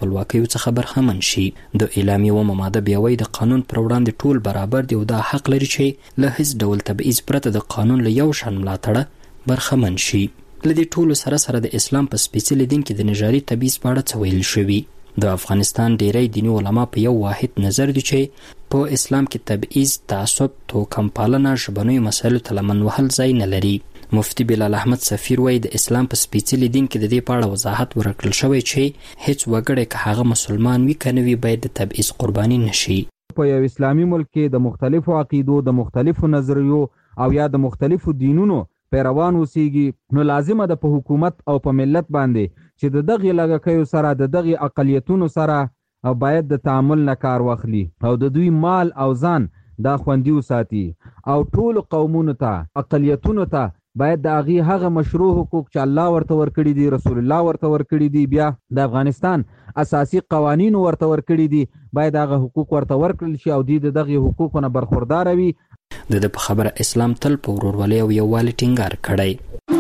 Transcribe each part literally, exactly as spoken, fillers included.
خپلواکیو څخه برخمن شي. د اعلامیې اومه ماده بیا وایي د قانون پر وړاندې ټول برابر دي او دا حق لري چې له هیڅ ډول تبعیض پرته د قانون له یو شان ملاتړه برخمن شي. له دې ټولو سره سره د اسلام په سپېڅلي دین کې د نژادي تبعیض په اړه څه ویل شوي. د افغانستان ډیری دیني علما په یو واحد نظر دي چې په اسلام کې تبعیض، تعصب، توکم پالنه، ژبنیو مسایلو ته لمن وهل ځای نه لري. مفتی بلال احمد سفیر وایي د اسلام په سپېڅلي دین کې د دې په اړه وضاحت ورکړل شوی چې هیڅ وګړی که هغه مسلمان وي که نه وي باید د تبعیض قرباني نشي. په یو اسلامي ملک کې د مختلفو عقیدو، د مختلفو نظریو او یا د مختلفو دینونو پیروان اوسیږي، نو لازمه ده په حکومت او په ملت باندې چې د دغې لږکیو سره د دغې اقلیتونو سره باید د تعامل نه کار واخلي او د دوی مال او ځان دا خوندي وساتي او ټولو قومونو ته، اقلیتونو ته باید د هغې هغه مشروع حقوق چې الله ورته ورکړي دي، رسول الله ورته ورکړي دي، بیا د افغانستان اساسي قوانینو ورته ورکړي دي، باید هغه حقوق ورته ورکړل شي او دوی د دغې حقوقو نه برخورداره وي. د ده په خبره اسلام تل په ورورولۍ او یووالي ټینګار کړی.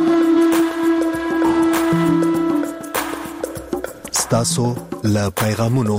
ستاسو له پیغامونو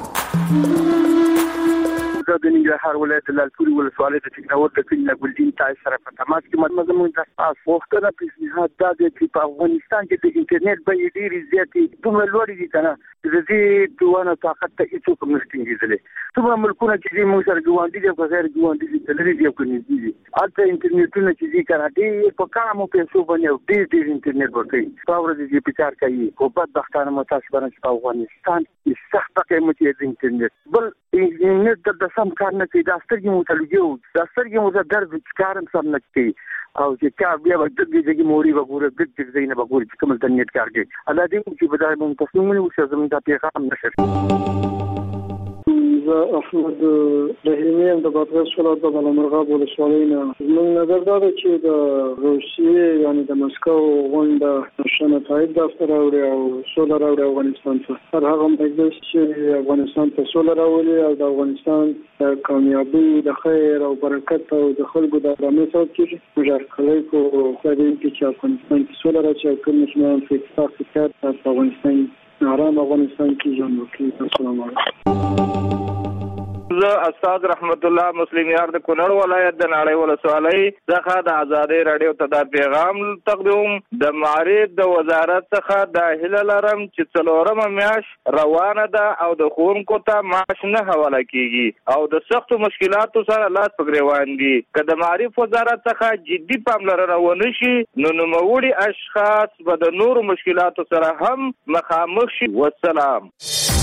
د ننګرهار ولایت د لالپورې ولسوالۍ د ټکنور د کلي نه ګلدین تای سره په تماس کې زموږ د تاسو پوښتنه پیښنهاد دا دی چې په افغانستان کې د انټرنیټ بیې ډېرې زیاتې دومره لوړې دي که نه چې د دې دوانو طاقت ته هېڅوک هم نه شي ټینګېدلی. څومره ملکونه چې دي موږ سره ګاونډي دي او که غیر ګاونډي دي، که لرې دي او که نږدې دي، هلته انټرنیټونه چې دي که نه ډېر په کمو پیسو باندې او ډېر ډېر انټرنیټ ورکوي، په ورځ یې په کار کوي. خو بدبختانه متاسفانه چې په افغانستان کې سخته قیمت یې د انټرنیټ بل انټرنیټ د سم کار نه کوي، دا سترګې مو ته لګي، دا سترګې مو ته درد کار هم سم نه کوي او چې کار بیا به دغې دغې موري به ګوره دغ دغ ځای نه به ګوري چې کوم دلته نیټ کار کوي. الله دې وکړي چې په دغه باندې تصمیم ونیول شي، زموږ دا پیغام نشر. زه احمد رحیمي یم د بادغیس ولایت د بالامرغاب ولسوالۍ نه. زموږ نظر دا دی چې د روسیې یعنې د مسکو غونډه ښه نتایج لاسته راوړي او سوله راوړي افغانستان ته. هر هغه مجلس چې افغانستان ته سوله راولي او د افغانستان د کامیابۍ، د خیر او برکت او د خلکو د ارامۍ سبب کېږي. موږ هر کلی کو خدای دې وکړي چې افغانستان کې سوله راشي او ټول مسلمانان په اتفاق کې په افغانستان آرام افغانستان کې ژوند وکړي. السلام علیکم. زه استاد رحمت الله مسلم یار د کونړ ولایت د ناړۍ ولسوالۍ څخه د ازادۍ راډیو ته دا پیغام تقدیم د معارف د وزارت څخه د هیله لرم چې څلورمه میاشت روانه ده او د ښوونکو ته معاش نه حواله کیږي او د سختو مشکلاتو سره لاس په ګریوان دي. که د معارف وزارت څخه جدي پاملرنه ونه شي نو نوموړي اشخاص به د نورو مشکلاتو سره هم مخامخ شي. والسلام.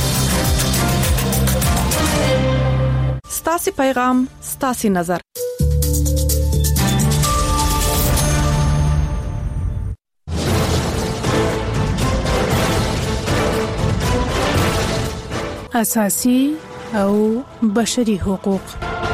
ستاسي پیغام، ستاسي نظر. اساسي او بشري حقوق.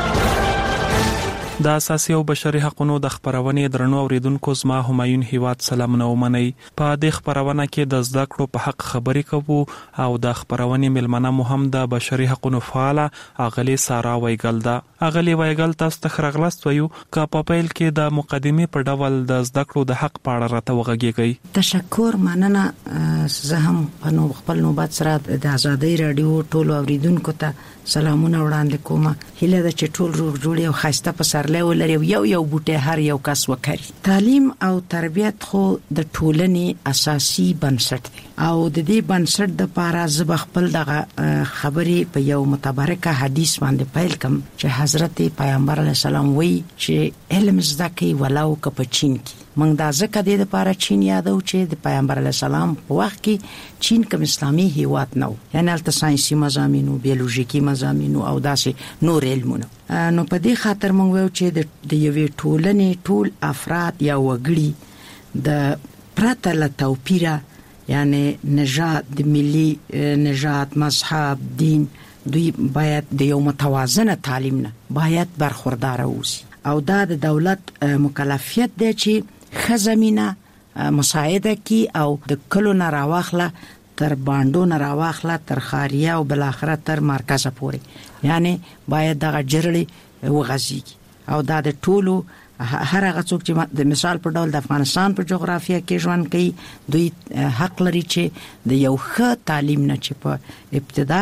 د اساسي او بشري حقوقو د خبرونې درنو اوریدونکو زما همایون هیواد سلامونه ومني. په دې خبرونه کې د زده کړو په حق خبرې کوو او د خبرونې ملمنه مو هم د بشري حقوقو فعاله اغلی سارا وایګل ده. اغلی وایګل تاسو ته خرغلست وایو که په پیل کې د مقدمې په ډول د زده کړو د حق په اړه راته وغږیږئ. تشکر، مننه. زه هم په نو خپل نوبت سره د ازادۍ رادیو ټولو اوریدونکو ته سلامونه وړاندې کوم. هیله ده چې ټول روغ جوړ او خاسته په سرلې ولري یو یو بوټه هر یو کس وکړي. تعلیم او تربیت خو د ټولنې اساسي بنسټ دی او د دې بنسټ د لپاره زه خپل دغه خبرې په یو متبرکه حدیث باندې پیل کوم چې حضرت پیغمبر علیه السلام وایي چې علم زده کړئ ولو که په چین کې. موږ دا ځکه د لپاره چین یادو چې د پیغمبر علیه السلام په وخت کې چین کوم اسلامي هیواد نه و، یعنی البته ساينسي مضامینو، بیولوژیکي مضامینو او داسې نور علمونه. نو په دې خاطر موږ وایو چې د یوې ټولنې ټول افراد یا وګړي د پرته له توپیره، یعنی نژاد، ملي نژاد، مذهب، دین، دوی باید د یو متوازنه تعلیم نه باید برخوردار اوسي او دا د دولت مکلفیت دی چې خزمینه مساعده کی او د کلو نه راواخله تر باندو نه راواخله تر خاریه او بلاخره تر مرکز پورې، یعنی باید دغه جرړې وغځيږي او دا د ټولو هر هغه څوک چې د مثال په ډول د افغانستان په جغرافیه کې ژوند کوي دوی حق لري چې د یو ښه تعلیم نه چې په ابتدا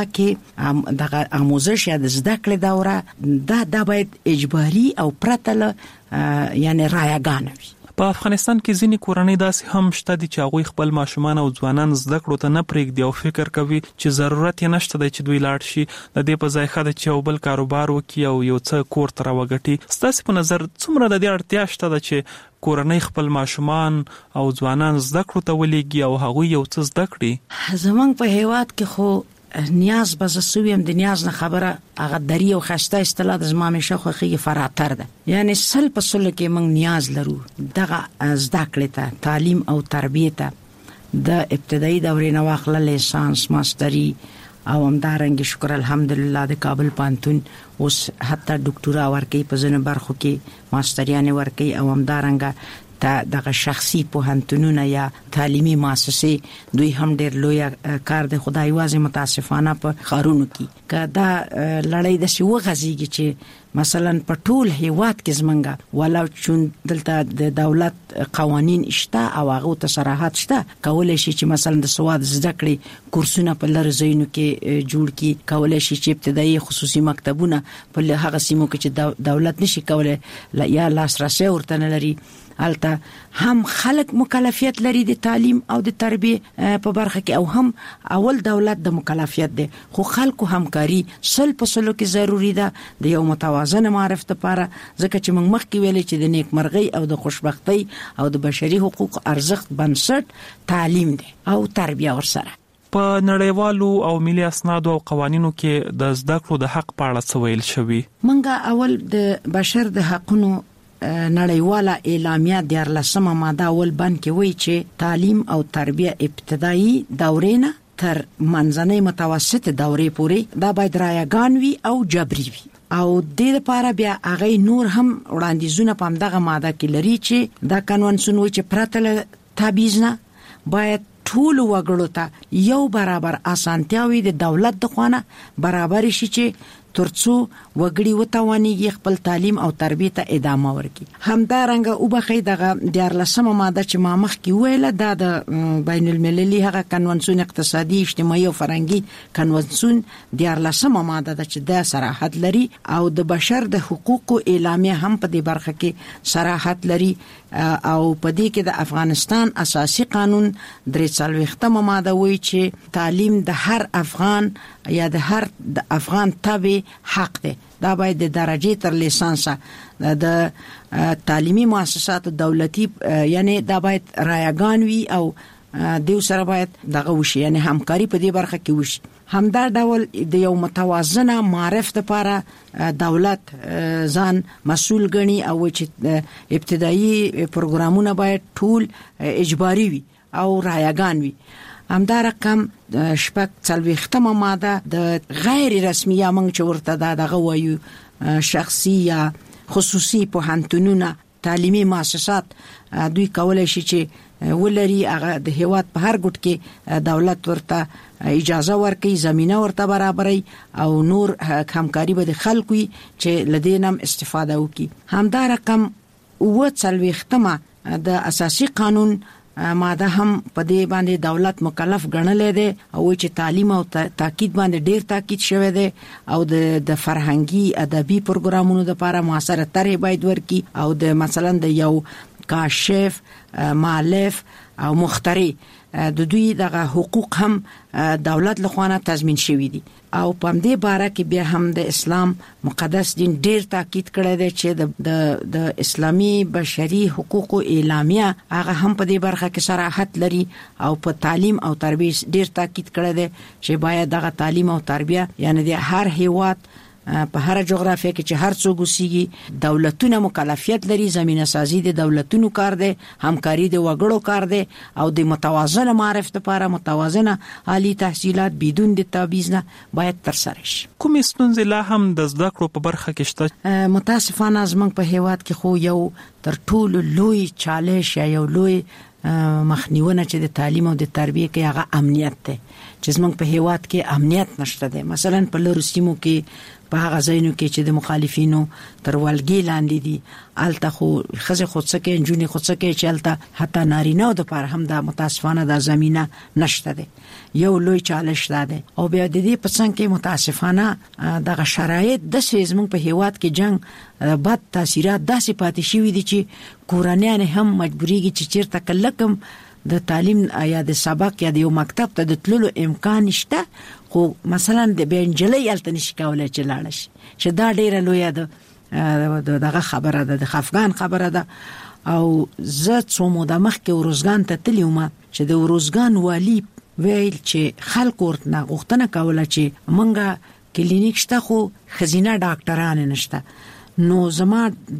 کې د آموزش یا د زده کړې دوره دا د باید اجباري او پرتل یعنی رایگان وي. په افغانستان کې ځینې کورنۍ داسې هم شته دي چې هغوی خپل ماشومان او ځوانان زده کړو ته نه پرېږدي او فکر کوي چې ضرورت یې نشته دی چې دوی لاړ شي، د دې په ځای ښه ده چې یو بل کاروبار وکړي او یو څه کور ته راوګټي. ستاسې په نظر څومره د دې اړتیا شته ده چې کورنۍ خپل ماشومان او ځوانان زده کړو ته ولېږي او هغوی یو څه زده کړي؟ زمونږ په هیواد کې خو نیاز به زسویم د نیاز نه خبره هغه دری او خسته اصطلاح د زما مشه خوخي فراتر ده، یعنی سل په سل کې موږ نیاز لرو دغه زده کړې ته، تعلیم او تربیه ته، د ابتدایي دورې نه واخله لیسانس، ماستری او همدارنګه شکر الحمدلله د کابل پانتون اوس حتی ډاکټورا ورکي په ځینو برخو کې ماستریانه ورکي او همدارنګه تا دغه شخصي پوهنتونونه یا تعلیمي مؤسسې دوی هم ډېر لوی کار دی. خدای واځي متاسفانه په خارونو کې کدا لړۍ د شو غزيږي چې مثلا په ټول هیواد کې زمونږه ولو چې دلته د دولت قوانين شته او هغه ته صراحت شته، کولای شي چې مثلا د سواد زده کړې کورسونه په لر زینو کې جوړ کی، کولای شي چې ابتدایي خصوصي مکتبونه په هغه سیمو کې چې دولت نشي کولای یا لاسرسي ورته نه لري البته هم خلک مکلفیت لري د تعلیم او د تربیه په برخه کې او هم اول دولت د مکلفیت ده، خو خلکو همکاري سل په سلو کې ضروری ده د یو متوازن معرفت لپاره، ځکه چې موږ مخکې ویلې چې د نیکمرغۍ او د خوشبختی او د بشري حقوق ارزښت بنسټ تعلیم ده او تربیه ورسره. په نړیوالو او ملي اسنادو او قوانینو کې د زده کړو د حق په اړه څه ویل شوی؟ منګه اول د بشر د حقونو نړیواله اعلامیه د لسمه ماده اول بند کې وایي چې تعلیم او تربیه ابتدایي دورې نه تر منځنۍ متوسطه دورې پورې دا باید رایگان وي او جبري وي او د دې لپاره بیا هغه نور هم وړاندیزونه په دغه ماده کې لري چې دا قانون سنوي چې پرتل تابعیض نه باید ټول وګړو ته یو برابر اسانتیاوي د دولت د خوانه برابر شي چې ترڅو وګړي وتوانيږي خپل تعلیم او تربیه ته ادامه ورکړي. همدارنګه او بخې دغه د لسمه ماده چې ما مخ کې ویله دا د بین المللي هغه کنونسیون اقتصادي اجتماعي او فرهنګي کنونسیون د لسمه ماده چې د صراحت لري او د بشر د حقوقو اعلامیه هم په دې برخه کې صراحت لري او په دې کې د افغانستان اساسي قانون درې څلوېښتمه ماده وایي چې تعلیم د هر افغان یا د هر د افغان تابع حق دی. دا باید د درجه تر لیسانس د تعلیمي مؤسسات دولتي یعنی دا باید رایگان وي او دیو سره باید دغه وشي، یعنی همکاري په دې برخه کې وشي. همدا ډول د یو متوازنه معرفت لپاره دولت ځان مسؤل ګڼي او چې ابتدایي پروګرامونه باید ټول اجباري وي او رایگان وي. همدا رقم شپږ څلوېښتمه ماده د غیر رسمي یا موږ چې ورته دا دغه وایو شخصي یا خصوصي پوهنتونونه تعلیمي مؤسسات دوی کولای شي چې ولري هغه د هیواد په هر ګوټ کې دولت ورته اجازه ورکړي، زمينه ورته برابري او نور همکاري به د خلکو چې لدینم استفاده وکړي. همدا رقم و څلوېښتمه د اساسي قانون ماده هم په دې باندې دولت مکلف ګڼلې ده او چې تعلیم او تاکید باندې ډیر تاکید شوی دی او د د فرهنګي ادبي پروګرامونو لپاره موثره طرح باید ورکي او د مثلا د یو کاشف مؤلف او مخترع د دوی دغه حقوق هم دولت لخوا تضمین شوی دي او په دې باره کې بیا هم د اسلام مقدس دین ډیر تاکید کړی دی چې د د اسلامي بشري حقوقو اعلامیه هغه هم په دې برخه کې صراحت لري او په تعلیم او تربیه ډیر تاکید کړی دی چې باید دغه تعلیم او تربیه یعنی د هر هیواد په هر جغرافیه کې چې هر څوک وسیږي دولتونه مکلفیت لري، زمينه سازي د دولتونو کار دی، همکاري د وګړو کار دی او د متوازنه معرفت لپاره متوازنه عالی تحصیلات بدون د تبعیض نه باید تر سره شي. کوم ستونزې لا هم د زده کړو په برخه کې شته؟ متاسفانه زمونږ په هیواد کې خو یو تر ټولو لوی چالش یا یو لوی مخنیونه چې د تعلیم او د تربیه کې هغه امنیت دی چې زمونږ په هیواد کې امنیت نشته دی. مثلا په لورو سیمو کې په هغه ځایونو کې چې د مخالفینو تر ولګي لاندې دي الته خو خزه خودسکه انجونی خودسکه چې الته حتی نارینه د پر هم د متاسفانه د زمينه نشته ده یو لوی چالش ده او بیا د دې په څنګه کې متاسفانه دغه شرایط د سیزمن په هیواد کې جنگ بد تاثیرات داسې پاتې شوې دي چې کورنیان هم مجبوريږي چې چیرته کلکم د تعلیم یا د سبق یا د یو مکتب ته د تللو امکان نشته خو مثلا د بنجلې الته نشي کولای چې لاړ شي چې دا ډیره لوی ده دغه خبره ده د افغان خبره ده او زه څو موده مخکې ورزګان ته تلم چې د ورزګان والی ویل چې خلک ورته غوښتنه کوله چې مونږه کلینیک شته خو خزینه ډاکټران نشته نو زما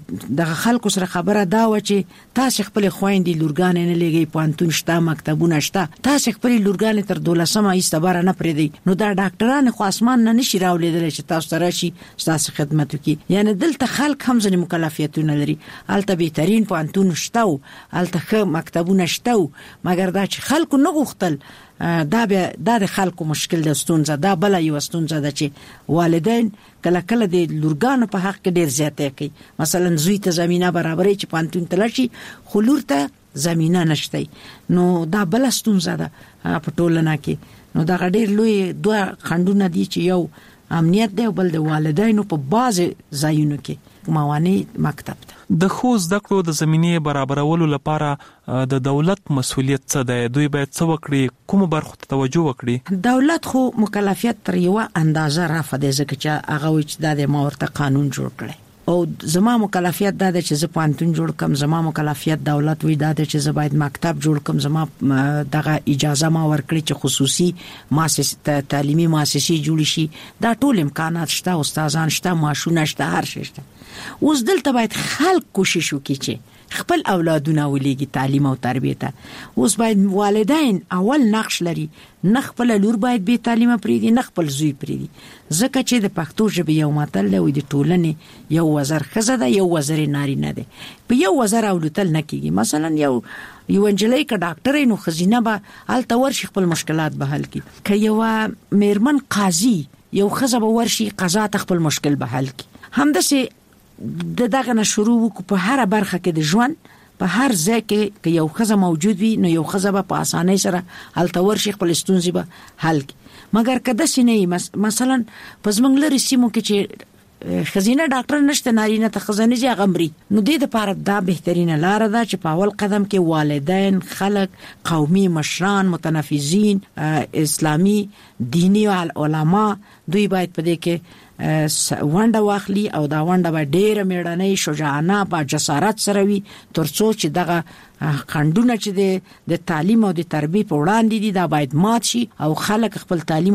د خلکو سره خبره دا و چې تاسو خپل خويندې لورګان نه لګي پانتون شته مکتبونه شته تاسو خپل لورګان تر دولسمه ایستبار نه پرې نو دا ډاکټران خو اسمان نه نشي راولېدل چې تاسو سره شي تاسو خدمت وکړي یعنی دلته خلک هم ځنې مکلفیتونه لري الته بهترین پانتون شته الته مکتبونه شته مګر دا چې خلکو نه غوښتل دا به د خلکو مشکل د ستونزه دا بل یو ستونزه ده چې والدین کله کله د لورګانو په حق کې ډیر زیاته کوي مثلا زوی ته زمينه برابرې چې پانتون تلشي خو لور ته زمينه نشته نو دا بل ستونزه ده په ټولنه کې نو دا ډیر لوی دوه خندونه دي چې یو امنیت دی او بل د والدینو په بازه ځایونو کې موانع مکتب ده د خو زده کړو د زمینې برابرولو لپاره د دولت مسؤلیت څه دی دوی باید څه وکړي کوم برخو ته توجه وکړي دولت خو مکلفیت تر یو اندازه رافع دی ځکه چې هغه وچ د مورته قانون جوړ کړي او زما مکلفیت دا ده چې زه پانتون جوړ کم زما مکلفیت دولت وی دا ده چې زه باید مکتب جوړ کم زما دغه اجازه ما ورکړي چې خصوصي مؤسسه تعلیمي مؤسسې جوړ شي دا ټول امکانات شته استادان شته ماشونه شته هر شي شته اوس دلته باید خلک کوشش وکړي چې خپل اولادونه ولېږي تعلیم او تربیه ته اوس باید والدین اول نقش لري نه خپل لور باید به تعلیم پریدي نه خپل زوی پریدي ځکه چې د پښتو ژبې یو متل دی د ټولنې یو وزر خزه ده یو وزر نارینه ده په یو وزر اولتل نه کیږي مثلا یو یو انجلۍ ک ډاکټر نو خزینه به الته ورشي خپل مشکلات به حل کړي ک یو میرمن قاضي یو خزه به ورشي قضا خپل مشکل به حل کړي همداسې د دغه نه شروع وکړو په هر برخه کې د ژوند په هر ځای کې یو خزه موجود وي نو یو خزه به په اسانۍ سره هلته ورشي خپل ستونزې به حل کړي مګر کده سینې مثلا په زمنګ لري سیمو کې چې خزینه ډاکټر نشته نارینه ته خزانه زی غمري نو د دې لپاره دا بهترینه لار ده چې په اول قدم کې والدین خلک قومي مشران متنفذین اسلامی دینی علما دوی باید په دې کې وانډه واخلي او دا وانډه به ډېر میړنۍ شجاعانه با جسارت سره وي ترڅو چې دغه خندونه چې د تعلیم او د تربیه په وړاندې دي دا باید مات شي او خلک خپل تعلیم